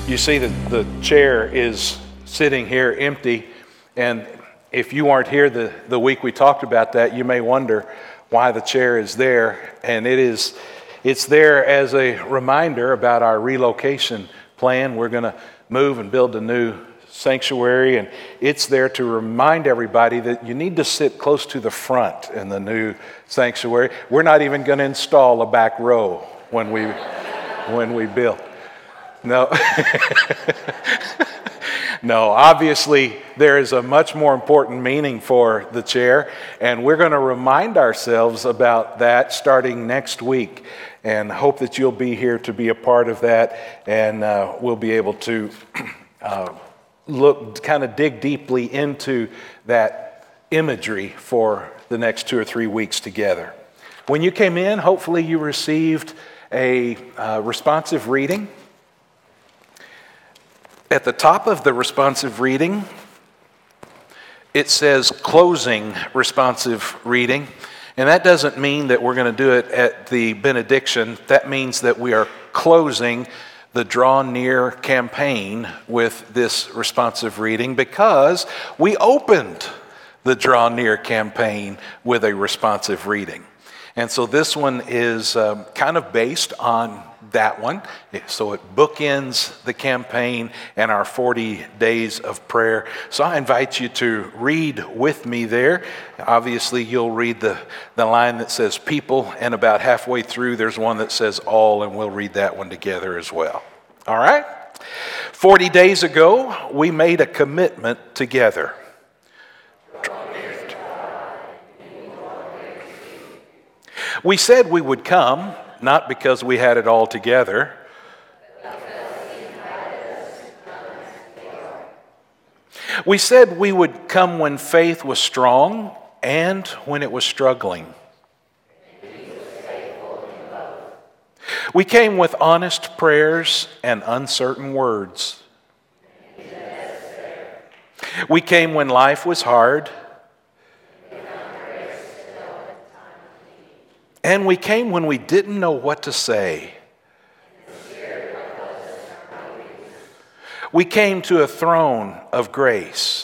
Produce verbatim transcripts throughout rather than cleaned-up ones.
You see that the chair is sitting here empty, and if you weren't here the, the week we talked about that, you may wonder why the chair is there. And it is, it's there as a reminder about our relocation plan. We're going to move and build a new sanctuary, and it's there to remind everybody that you need to sit close to the front in the new sanctuary. We're not even going to install a back row when we when we build. No. No, obviously there is a much more important meaning for the chair, and we're going to remind ourselves about that starting next week, and hope that you'll be here to be a part of that, and uh, we'll be able to uh, look, kind of dig deeply into that imagery for the next two or three weeks together. When you came in, hopefully you received a uh, responsive reading. At the top of the responsive reading, it says closing responsive reading. And that doesn't mean that we're going to do it at the benediction. That means that we are closing the Draw Near campaign with this responsive reading, because we opened the Draw Near campaign with a responsive reading. And so this one is um, kind of based on that one. So it bookends the campaign and our forty days of prayer. So I invite you to read with me there. Obviously, you'll read the, the line that says people, and about halfway through, there's one that says all, and we'll read that one together as well. All right? forty days ago, we made a commitment together. We said we would come, not because we had it all together, we said we would come when faith was strong and when it was struggling. We came with honest prayers and uncertain words. We came when life was hard. And we came when we didn't know what to say. We came to a throne of grace.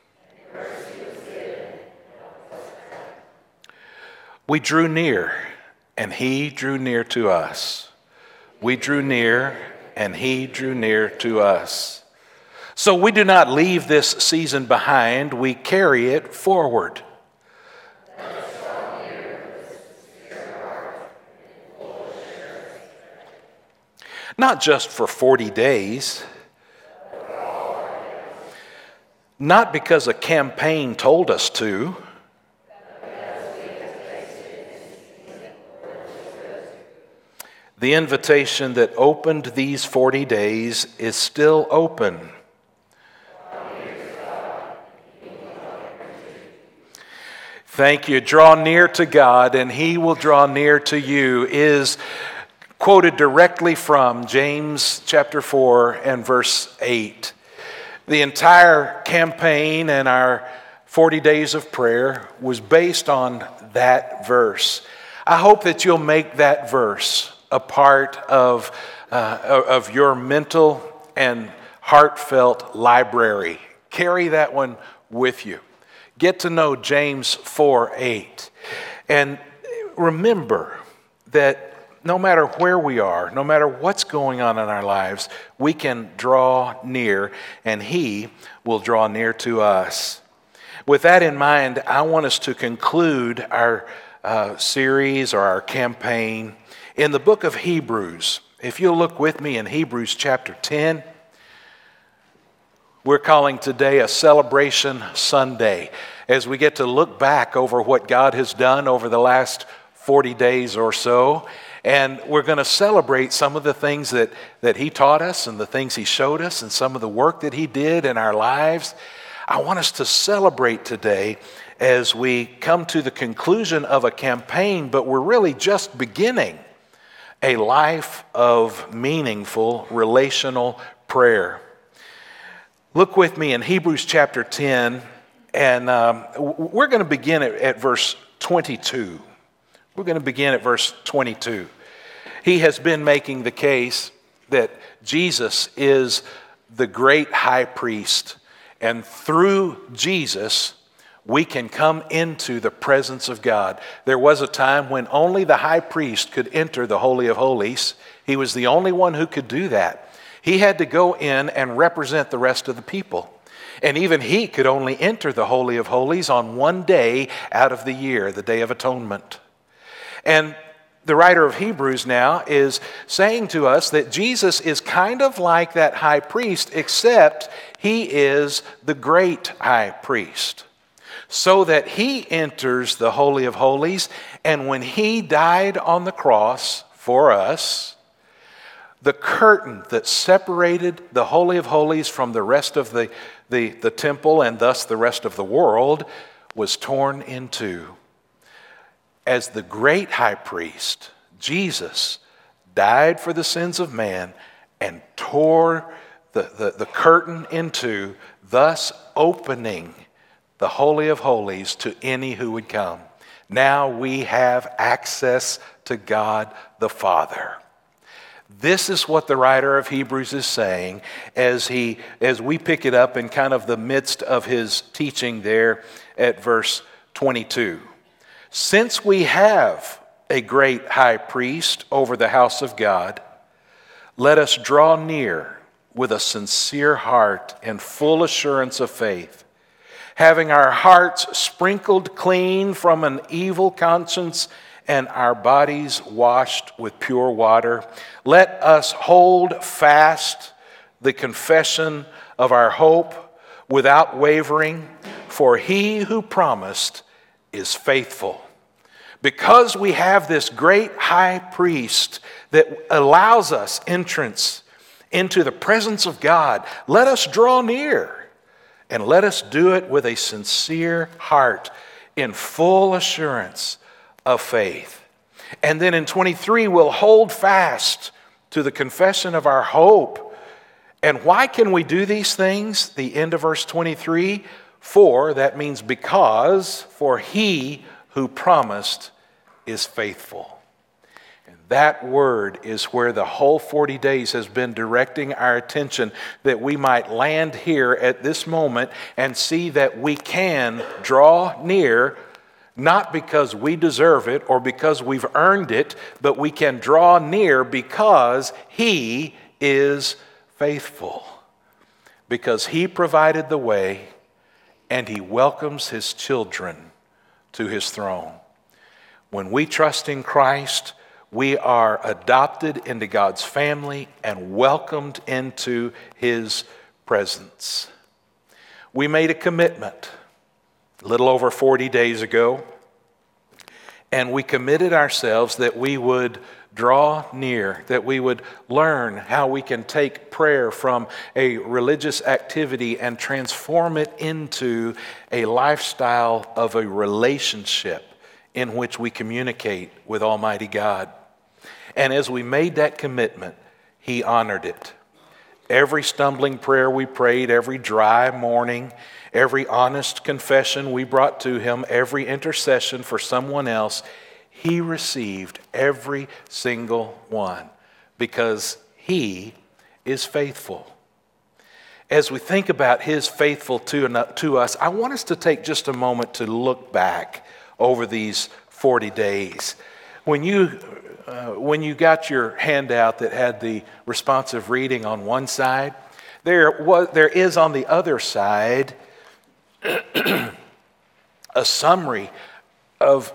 We drew near, and He drew near to us. We drew near, and He drew near to us. So we do not leave this season behind, we carry it forward. Not just for forty days, not because a campaign told us to, the invitation that opened these forty days is still open. Thank you. Draw near to God, and He will draw near to you is quoted directly from James chapter four and verse eight. The entire campaign and our forty days of prayer was based on that verse. I hope that you'll make that verse a part of, uh, of your mental and heartfelt library. Carry that one with you. Get to know James four eight. And remember that no matter where we are, no matter what's going on in our lives, we can draw near, and He will draw near to us. With that in mind, I want us to conclude our uh, series or our campaign in the book of Hebrews. If you'll look with me in Hebrews chapter ten, we're calling today a Celebration Sunday, as we get to look back over what God has done over the last forty days or so. And we're going to celebrate some of the things that, that He taught us and the things He showed us and some of the work that He did in our lives. I want us to celebrate today as we come to the conclusion of a campaign, but we're really just beginning a life of meaningful relational prayer. Look with me in Hebrews chapter ten, and um, we're going to begin at, at verse twenty-two. We're going to begin at verse twenty-two. He has been making the case that Jesus is the great high priest, and through Jesus, we can come into the presence of God. There was a time when only the high priest could enter the Holy of Holies. He was the only one who could do that. He had to go in and represent the rest of the people. And even he could only enter the Holy of Holies on one day out of the year, the Day of Atonement. And the writer of Hebrews now is saying to us that Jesus is kind of like that high priest, except he is the great high priest. So that he enters the Holy of Holies, and when he died on the cross for us, the curtain that separated the Holy of Holies from the rest of the, the, the temple and thus the rest of the world was torn in two. As the great high priest, Jesus died for the sins of man and tore the, the, the curtain in two, thus opening the Holy of Holies to any who would come. Now we have access to God the Father. This is what the writer of Hebrews is saying as he, as we pick it up in kind of the midst of his teaching there at verse twenty-two. Since we have a great high priest over the house of God, let us draw near with a sincere heart and full assurance of faith, having our hearts sprinkled clean from an evil conscience and our bodies washed with pure water. Let us hold fast the confession of our hope without wavering, for he who promised is faithful. Because we have this great high priest that allows us entrance into the presence of God, let us draw near, and let us do it with a sincere heart in full assurance of faith. And then in twenty-three, we'll hold fast to the confession of our hope. And why can we do these things? The end of verse twenty-three, for, that means because, for he who promised is faithful. And that word is where the whole forty days has been directing our attention, that we might land here at this moment and see that we can draw near, not because we deserve it or because we've earned it, but we can draw near because he is faithful. Because he provided the way and he welcomes his children to his throne. When we trust in Christ, we are adopted into God's family and welcomed into his presence. We made a commitment a little over forty days ago, and we committed ourselves that we would draw near, that we would learn how we can take prayer from a religious activity and transform it into a lifestyle of a relationship in which we communicate with Almighty God. And as we made that commitment, he honored it. Every stumbling prayer we prayed, every dry morning, every honest confession we brought to him, every intercession for someone else, he received every single one because he is faithful. As we think about his faithful to, to us, I want us to take just a moment to look back over these forty days. When you, uh, when you got your handout that had the responsive reading on one side, there was, there is on the other side a summary of,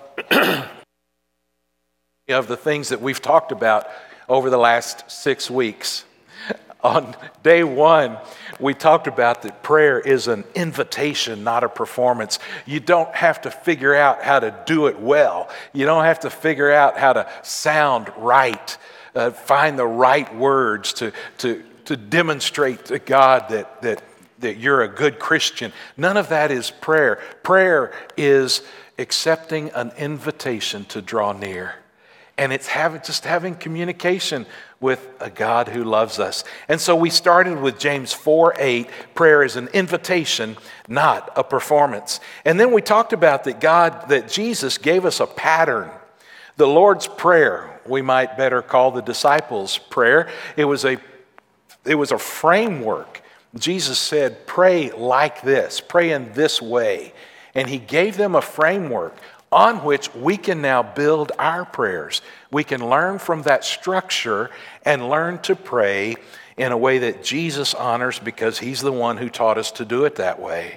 of the things that we've talked about over the last six weeks. On day one, we talked about that prayer is an invitation, not a performance. You don't have to figure out how to do it well. You don't have to figure out how to sound right, uh, find the right words to, to, to demonstrate to God that, that, that you're a good Christian. None of that is prayer. Prayer is accepting an invitation to draw near. And it's having, just having communication with a God who loves us. And so we started with James four eight. Prayer is an invitation, not a performance. And then we talked about that God, that Jesus gave us a pattern. The Lord's Prayer, We might better call the disciples' prayer. It was a, it was a framework. Jesus said, pray like this, pray in this way. And he gave them a framework on which we can now build our prayers. We can learn from that structure and learn to pray in a way that Jesus honors because he's the one who taught us to do it that way.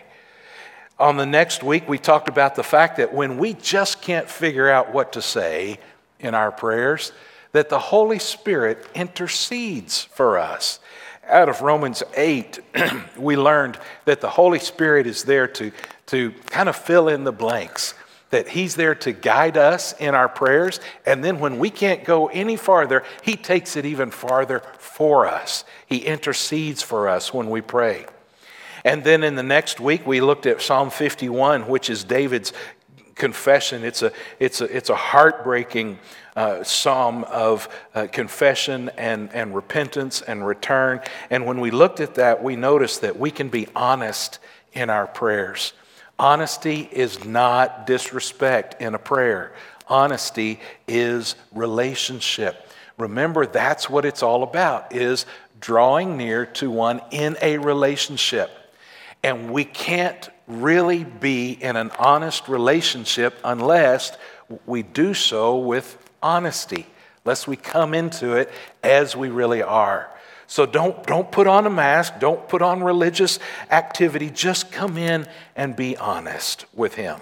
On the next week, we talked about the fact that when we just can't figure out what to say in our prayers, that the Holy Spirit intercedes for us. Out of Romans eight, we learned that the Holy Spirit is there to, to kind of fill in the blanks, that he's there to guide us in our prayers, and then when we can't go any farther, he takes it even farther for us. He intercedes for us when we pray. And then in the next week, we looked at Psalm fifty-one, which is David's confession. It's a, it's a, it's a heartbreaking uh, psalm of uh, confession and, and repentance and return. And when we looked at that, we noticed that we can be honest in our prayers. Honesty is not disrespect in a prayer. Honesty is relationship. Remember, that's what it's all about, is drawing near to one in a relationship. And we can't really be in an honest relationship unless we do so with honesty, unless we come into it as we really are. So don't, don't put on a mask, don't put on religious activity, just come in and be honest with him.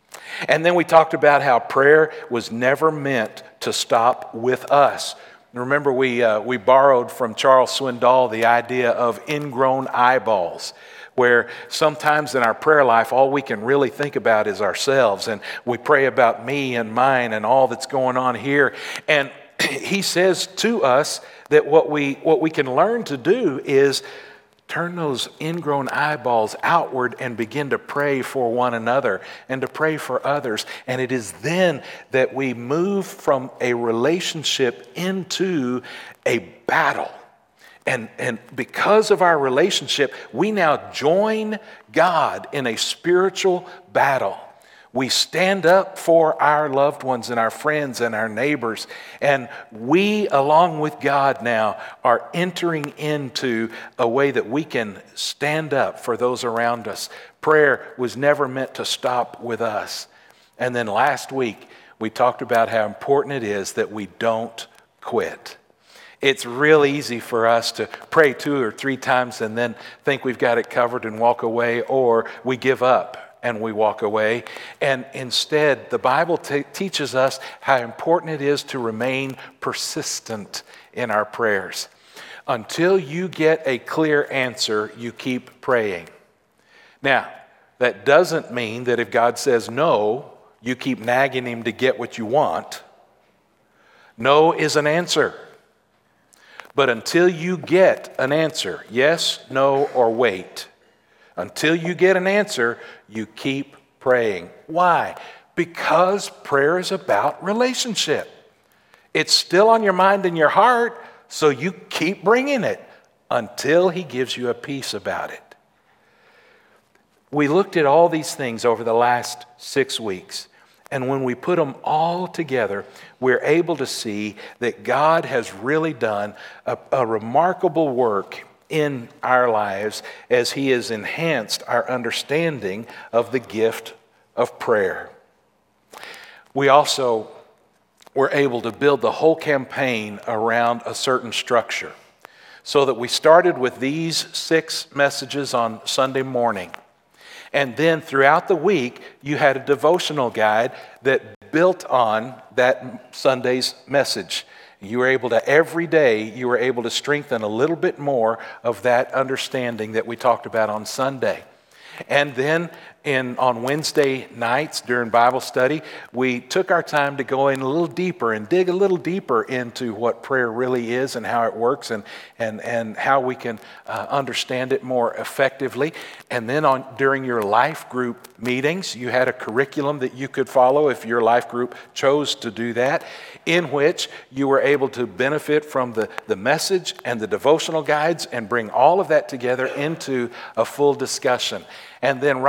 And then we talked about how prayer was never meant to stop with us. Remember, we, uh, we borrowed from Charles Swindoll the idea of ingrown eyeballs, where sometimes in our prayer life, all we can really think about is ourselves. And we pray about me and mine and all that's going on here. And he says to us that what we, what we can learn to do is turn those ingrown eyeballs outward and begin to pray for one another and to pray for others. And it is then that we move from a relationship into a battle. And, and because of our relationship, we now join God in a spiritual battle. We stand up for our loved ones and our friends and our neighbors. And we, along with God now, are entering into a way that we can stand up for those around us. Prayer was never meant to stop with us. And then last week, we talked about how important it is that we don't quit. It's real easy for us to pray two or three times and then think we've got it covered and walk away, or we give up and we walk away. And instead, the Bible t- teaches us how important it is to remain persistent in our prayers. Until you get a clear answer, you keep praying. Now, that doesn't mean that if God says no, you keep nagging him to get what you want. No is an answer. But until you get an answer, yes, no, or wait, until you get an answer, you keep praying. Why? Because prayer is about relationship. It's still on your mind and your heart, so you keep bringing it until he gives you a peace about it. We looked at all these things over the last six weeks. And when we put them all together, we're able to see that God has really done a, a remarkable work in our lives as he has enhanced our understanding of the gift of prayer. We also were able to build the whole campaign around a certain structure, so that we started with these six messages on Sunday morning. And then throughout the week, you had a devotional guide that built on that Sunday's message. You were able to, every day, you were able to strengthen a little bit more of that understanding that we talked about on Sunday. And then in, on Wednesday nights during Bible study, we took our time to go in a little deeper and dig a little deeper into what prayer really is and how it works and, and, and how we can uh, understand it more effectively. And then on during your life group meetings, you had a curriculum that you could follow if your life group chose to do that, in which you were able to benefit from the, the message and the devotional guides and bring all of that together into a full discussion. And then Robert did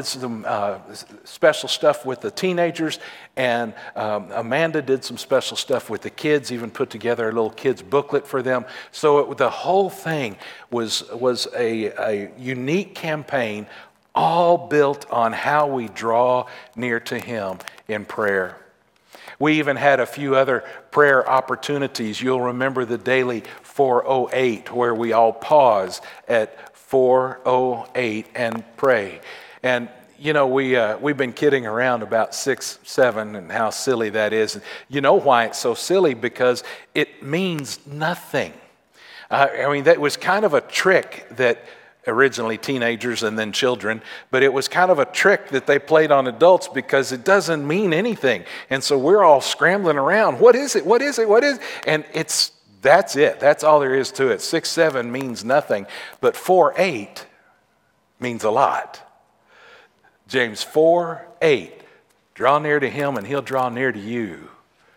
did some uh, special stuff with the teenagers, and um, Amanda did some special stuff with the kids, even put together a little kids booklet for them. So it, the whole thing was, was a, a unique campaign, all built on how we draw near to Him in prayer. We even had a few other prayer opportunities. You'll remember the daily four oh eight, where we all pause at four oh eight and pray. And you know, we, uh, we've been kidding around about six, seven and how silly that is. You know why it's so silly? Because it means nothing. Uh, I mean, that was kind of a trick that originally teenagers and then children, but it was kind of a trick that they played on adults because it doesn't mean anything. And so we're all scrambling around. What is it? What is it? What is it? And it's, that's it. That's all there is to it. Six, seven means nothing, but four, eight means a lot. James four, eight, draw near to Him and He'll draw near to you.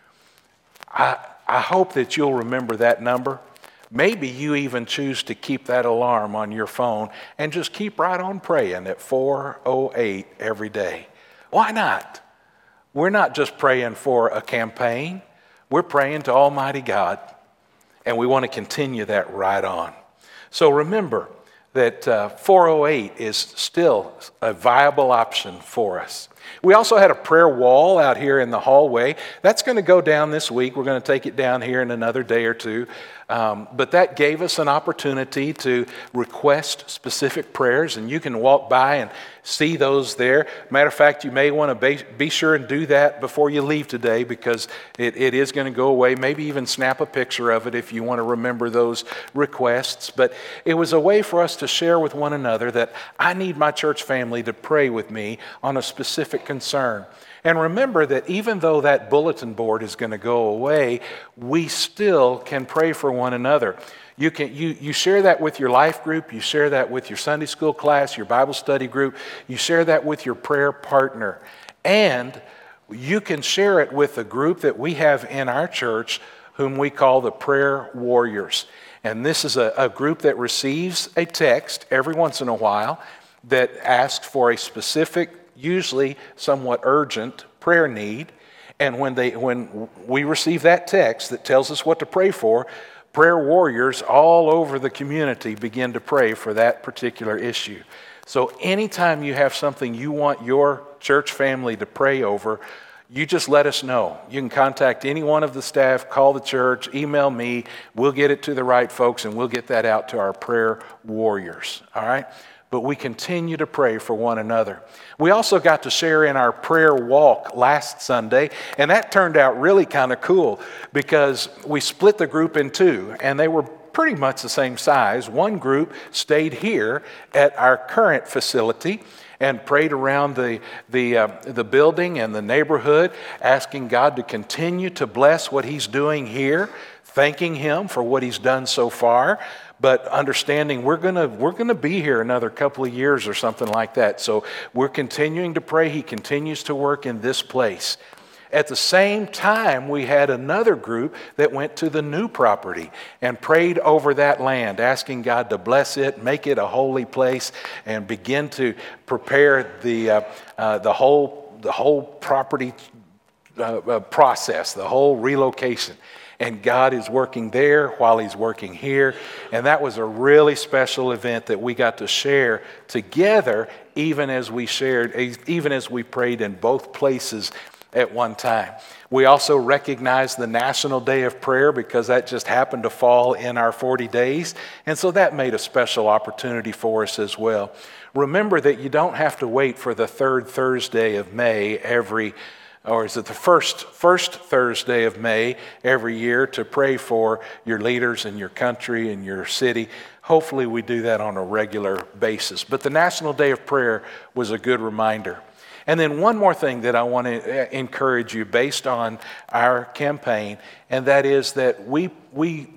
I, I hope that you'll remember that number. Maybe you even choose to keep that alarm on your phone and just keep right on praying at four oh eight every day. Why not? We're not just praying for a campaign. We're praying to Almighty God, and we want to continue that right on. So remember that uh, four oh eight is still a viable option for us. We also had a prayer wall out here in the hallway. That's going to go down this week. We're going to take it down here in another day or two. Um, but that gave us an opportunity to request specific prayers, and you can walk by and see those there. Matter of fact, you may want to be, be sure and do that before you leave today, because it, it is going to go away. Maybe even snap a picture of it if you want to remember those requests. But it was a way for us to share with one another that I need my church family to pray with me on a specific concern. And remember that even though that bulletin board is going to go away, we still can pray for one another. You can you you share that with your life group, you share that with your Sunday school class, your Bible study group, you share that with your prayer partner. And you can share it with a group that we have in our church whom we call the Prayer Warriors. And this is a, a group that receives a text every once in a while that asks for a specific, usually somewhat urgent prayer need. And when they when we receive that text that tells us what to pray for, prayer warriors all over the community begin to pray for that particular issue. So anytime you have something you want your church family to pray over, you just let us know. You can contact any one of the staff, call the church, email me. We'll get it to the right folks, and we'll get that out to our prayer warriors. All right? But we continue to pray for one another. We also got to share in our prayer walk last Sunday, and that turned out really kind of cool because we split the group in two, and they were pretty much the same size. One group stayed here at our current facility and prayed around the, the, uh, the building and the neighborhood, asking God to continue to bless what He's doing here, thanking Him for what He's done so far, but understanding we're gonna we're gonna be here another couple of years or something like that. So we're continuing to pray He continues to work in this place. At the same time, we had another group that went to the new property and prayed over that land, asking God to bless it, make it a holy place, and begin to prepare the uh, uh, the whole the whole property uh, uh, process, the whole relocation. And God is working there while He's working here. And that was a really special event that we got to share together, even as we shared, even as we prayed in both places at one time. We also recognize the National Day of Prayer because that just happened to fall in our forty days. And so that made a special opportunity for us as well. Remember that you don't have to wait for the third Thursday of May every or is it the first first Thursday of May every year to pray for your leaders in your country and your city. Hopefully we do that on a regular basis. But the National Day of Prayer was a good reminder. And then one more thing that I want to encourage you based on our campaign, and that is that we we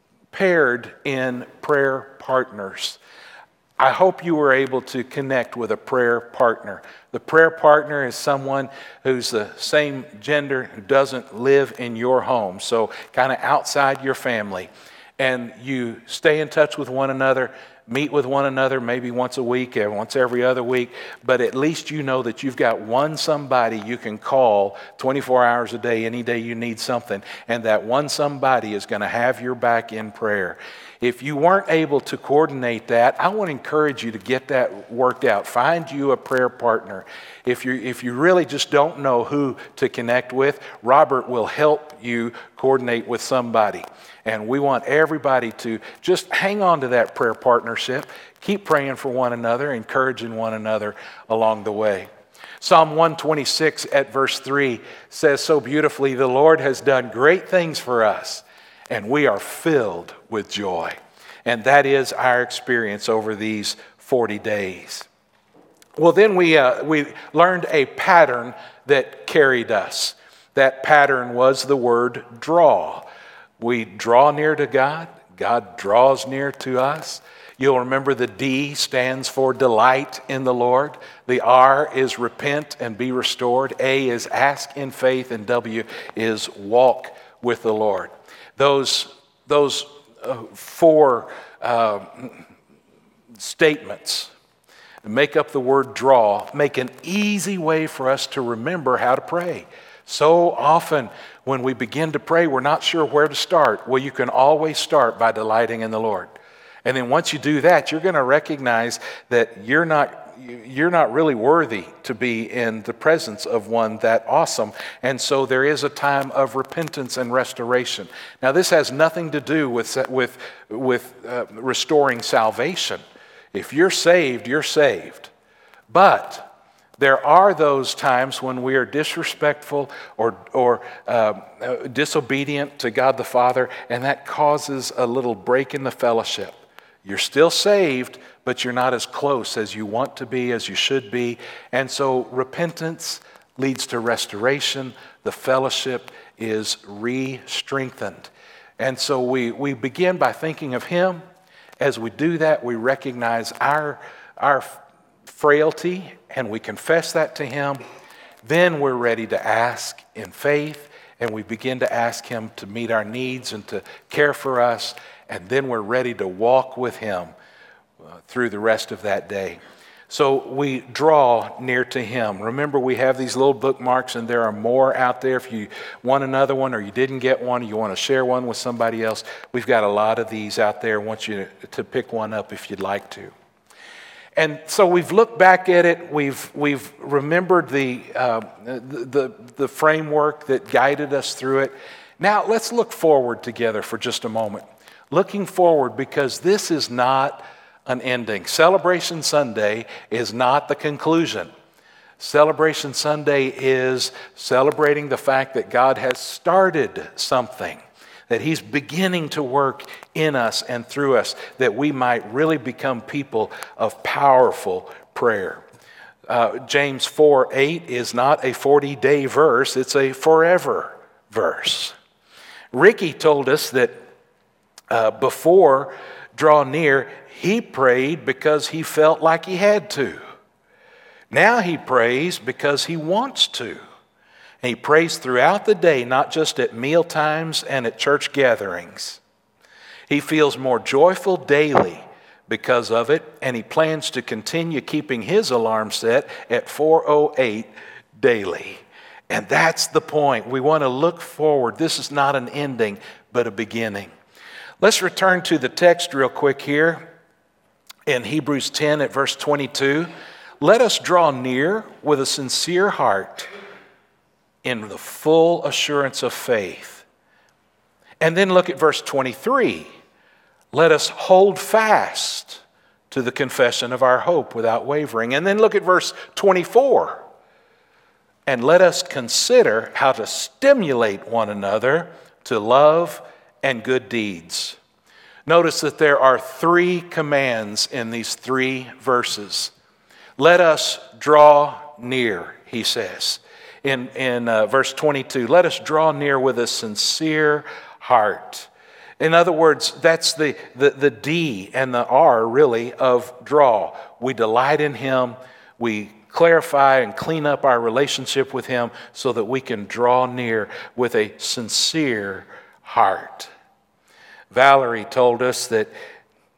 paired in prayer partners. I hope you were able to connect with a prayer partner. The prayer partner is someone who's the same gender who doesn't live in your home, so kind of outside your family. And you stay in touch with one another, meet with one another maybe once a week or once every other week, but at least you know that you've got one somebody you can call twenty-four hours a day, any day you need something, and that one somebody is going to have your back in prayer. If you weren't able to coordinate that, I want to encourage you to get that worked out. Find you a prayer partner. If you if you really just don't know who to connect with, Robert will help you coordinate with somebody. And we want everybody to just hang on to that prayer partnership. Keep praying for one another, encouraging one another along the way. Psalm one twenty-six at verse three says so beautifully, "The Lord has done great things for us, and we are filled with joy." And that is our experience over these forty days. Well, then we uh, we learned a pattern that carried us. That pattern was the word draw. We draw near to God. God draws near to us. You'll remember the D stands for delight in the Lord. The R is repent and be restored. A is ask in faith. And W is walk with the Lord. Those, those uh, four uh, statements make up the word draw, make an easy way for us to remember how to pray. So often when we begin to pray, we're not sure where to start. Well, you can always start by delighting in the Lord. And then once you do that, you're going to recognize that you're not, you're not really worthy to be in the presence of one that awesome. And so there is a time of repentance and restoration. Now, this has nothing to do with, with, with uh, restoring salvation. If you're saved, you're saved. But there are those times when we are disrespectful or, or uh, disobedient to God the Father, and that causes a little break in the fellowship. You're still saved, but you're not as close as you want to be, as you should be. And so repentance leads to restoration. The fellowship is re-strengthened. And so we, we begin by thinking of Him. As we do that, we recognize our, our frailty, and we confess that to Him. Then we're ready to ask in faith, and we begin to ask Him to meet our needs and to care for us. And then we're ready to walk with Him uh, through the rest of that day. So we draw near to Him. Remember, we have these little bookmarks, and there are more out there. If you want another one or you didn't get one, or you want to share one with somebody else, we've got a lot of these out there. I want you to pick one up if you'd like to. And so we've looked back at it. We've we've remembered the, uh, the the the framework that guided us through it. Now let's look forward together for just a moment. Looking forward, because this is not an ending. Celebration Sunday is not the conclusion. Celebration Sunday is celebrating the fact that God has started something, that He's beginning to work in us and through us, that we might really become people of powerful prayer. Uh, James four eight is not a forty-day verse, it's a forever verse. Ricky told us that uh, before Draw Near, he prayed because he felt like he had to. Now he prays because he wants to. And he prays throughout the day, not just at meal times and at church gatherings. He feels more joyful daily because of it, and he plans to continue keeping his alarm set at four oh eight daily. And that's the point. We want to look forward. This is not an ending, but a beginning. Let's return to the text real quick here in Hebrews ten at verse twenty-two. Let us draw near with a sincere heart in the full assurance of faith. And then look at verse twenty-three. Let us hold fast to the confession of our hope without wavering. And then look at verse twenty-four. And let us consider how to stimulate one another to love and good deeds. Notice that there are three commands in these three verses. Let us draw near, he says. In, in uh, verse twenty-two, let us draw near with a sincere heart. In other words, that's the, the, the D and the R, really, of draw. We delight in Him. We clarify and clean up our relationship with Him so that we can draw near with a sincere heart. Valerie told us that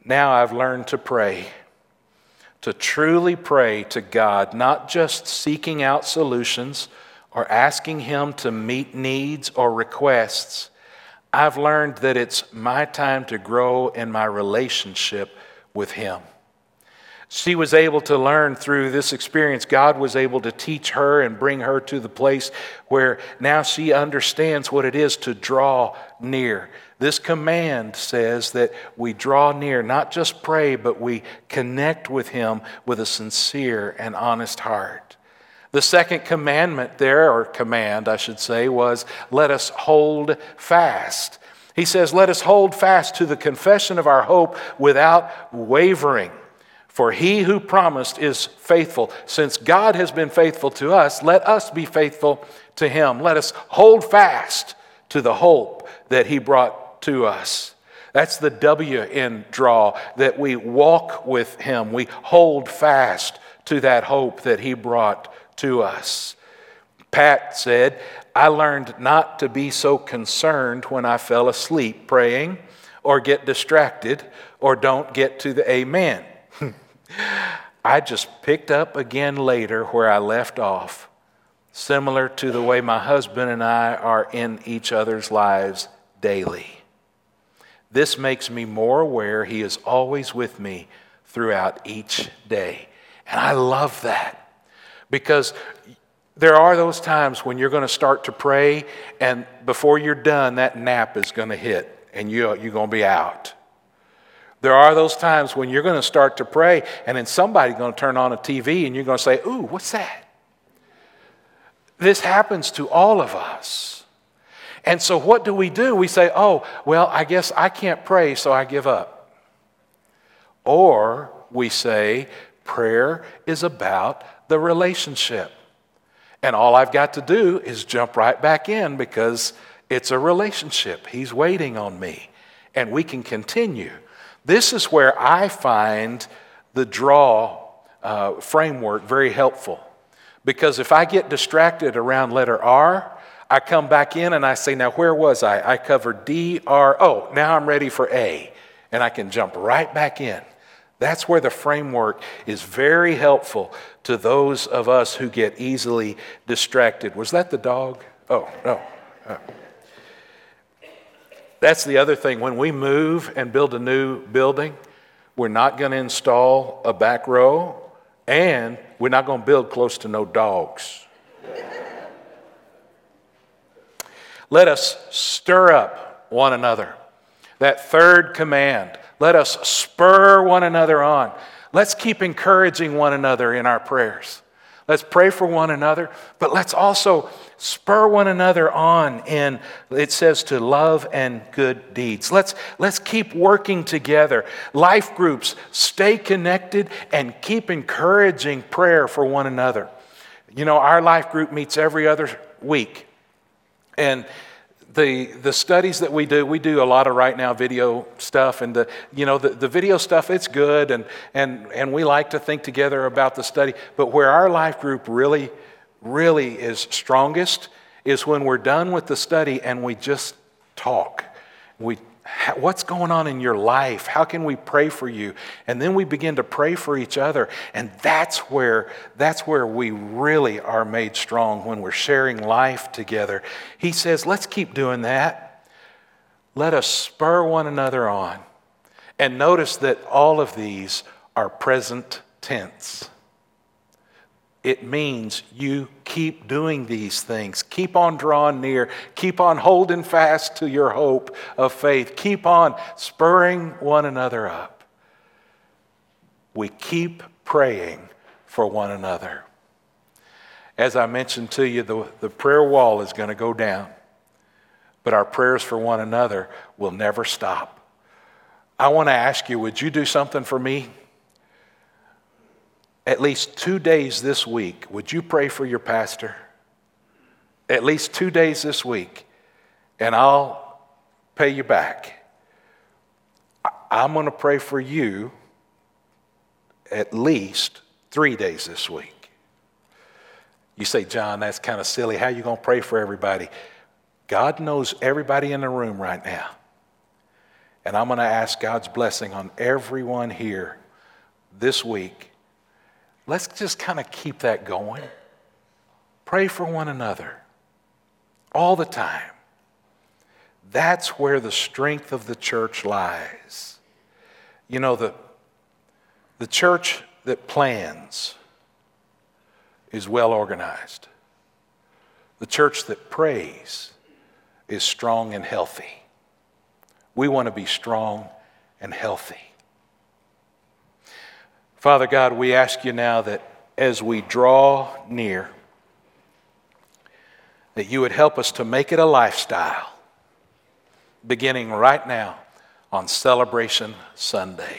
Now I've learned to pray, to truly pray to God, not just seeking out solutions or asking Him to meet needs or requests. I've learned that it's my time to grow in my relationship with Him. She was able to learn through this experience. God was able to teach her and bring her to the place where now she understands what it is to draw near. This command says that we draw near, not just pray, but we connect with Him with a sincere and honest heart. The second commandment there, or command I should say, was let us hold fast. He says, let us hold fast to the confession of our hope without wavering. For He who promised is faithful. Since God has been faithful to us, let us be faithful to Him. Let us hold fast to the hope that He brought to us. That's the W in draw, that we walk with Him. We hold fast to that hope that He brought to us. Pat said, I learned not to be so concerned when I fell asleep praying or get distracted or don't get to the amen. I just picked up again later where I left off, similar to the way my husband and I are in each other's lives daily. This makes me more aware He is always with me throughout each day. And I love that, because there are those times when you're going to start to pray, and before you're done, that nap is going to hit, and you're, you're going to be out. There are those times when you're going to start to pray, and then somebody's going to turn on a T V, and you're going to say, ooh, what's that? This happens to all of us. And so what do we do? We say, oh, well, I guess I can't pray, so I give up. Or we say, prayer is about the relationship. And all I've got to do is jump right back in because it's a relationship. He's waiting on me, and we can continue. This is where I find the draw uh, framework very helpful. Because if I get distracted around letter R, I come back in and I say, now where was I? I covered D, R, O. Now I'm ready for A. And I can jump right back in. That's where the framework is very helpful to those of us who get easily distracted. Was that the dog? Oh, no. Oh. That's the other thing. When we move and build a new building, we're not going to install a back row, and we're not going to build close to no dogs. Let us stir up one another. That third command, let us spur one another on. Let's keep encouraging one another in our prayers. Let's pray for one another, but let's also spur one another on in, it says, to love and good deeds. Let's, let's keep working together. Life groups, stay connected and keep encouraging prayer for one another. You know, our life group meets every other week. And the the studies that we do, we do a lot of right now video stuff, and the you know the, the video stuff, it's good, and and and we like to think together about the study. But where our life group really, really is strongest is when we're done with the study and we just talk. We what's going on in your life? How can we pray for you? And then we begin to pray for each other, and that's where that's where we really are made strong, when we're sharing life together. He says, let's keep doing that. Let us spur one another on. And notice that all of these are present tense. It means you keep doing these things. Keep on drawing near. Keep on holding fast to your hope of faith. Keep on spurring one another up. We keep praying for one another. As I mentioned to you, the, the prayer wall is going to go down, but our prayers for one another will never stop. I want to ask you, would you do something for me? At least two days this week, would you pray for your pastor? At least two days this week, and I'll pay you back. I'm going to pray for you at least three days this week. You say, John, that's kind of silly. How are you going to pray for everybody? God knows everybody in the room right now. And I'm going to ask God's blessing on everyone here this week. Let's just kind of keep that going. Pray for one another all the time. That's where the strength of the church lies. You know, the, the church that plans is well organized. The church that prays is strong and healthy. We want to be strong and healthy. Father God, we ask you now that as we draw near, that you would help us to make it a lifestyle, beginning right now on Celebration Sunday.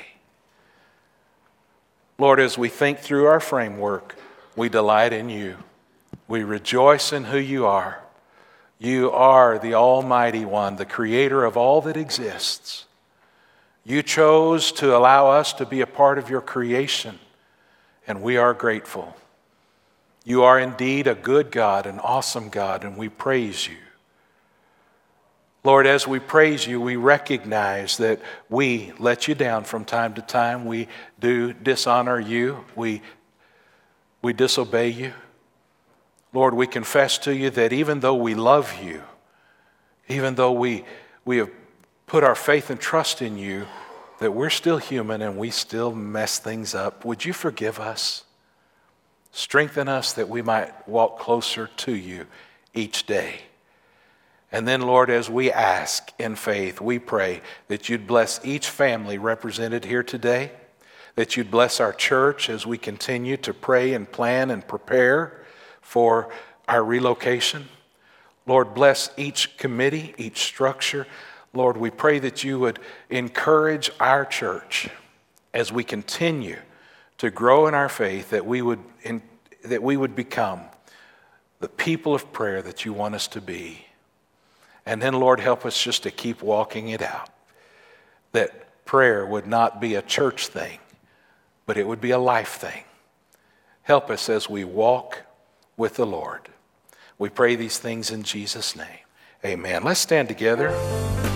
Lord, as we think through our framework, we delight in you. We rejoice in who you are. You are the Almighty One, the creator of all that exists. You chose to allow us to be a part of your creation, and we are grateful. You are indeed a good God, an awesome God, and we praise you. Lord, as we praise you, we recognize that we let you down from time to time. We do dishonor you. We, we disobey you. Lord, we confess to you that even though we love you, even though we, we have put our faith and trust in you, that we're still human and we still mess things up. Would you forgive us? Strengthen us that we might walk closer to you each day. And then, Lord, as we ask in faith, we pray that you'd bless each family represented here today, that you'd bless our church as we continue to pray and plan and prepare for our relocation. Lord, bless each committee, each structure. Lord, we pray that you would encourage our church as we continue to grow in our faith, that we would in, that we would become the people of prayer that you want us to be. And then, Lord, help us just to keep walking it out, that prayer would not be a church thing, but it would be a life thing. Help us as we walk with the Lord. We pray these things in Jesus' name. Amen. Let's stand together.